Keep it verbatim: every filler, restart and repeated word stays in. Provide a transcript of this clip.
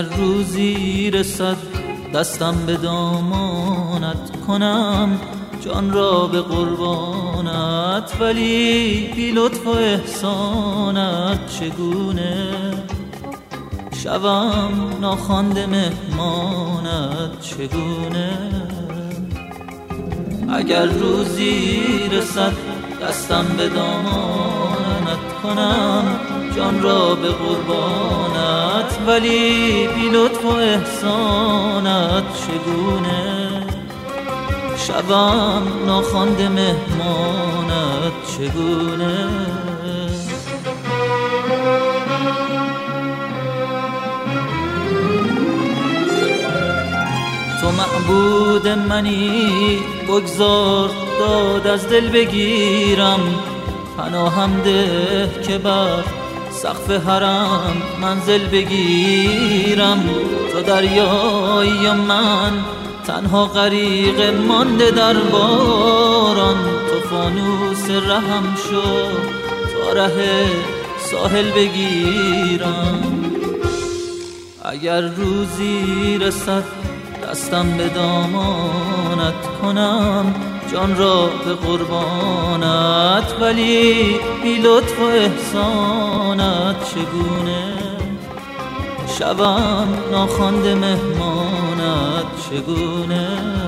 اگر روزی رسد دستم به دامانت، کنم جان را به قربانت، ولی بی لطف و احسانت چگونه شوم ناخوانده مهمانت چگونه. اگر روزی رسد دستم به دامانت، کنم جان را به قربانت، ولی بی لطف و احسانت چگونه شوم ناخوانده مهمانت چگونه. تو معبود منی، بگذار داد از دل بگیرم، پناهم ده که بر سقف حرم منزل بگیرم. تو دریایی و من تنها غریق مانده در باران، تو فانوس رهم شو تا ره ساحل بگیرم. اگر روزی رسد دستم به دامانت، کنم جان را به قربانت، ولی بی لطف و احسانت چگونه شوم ناخوانده مهمانت چگونه.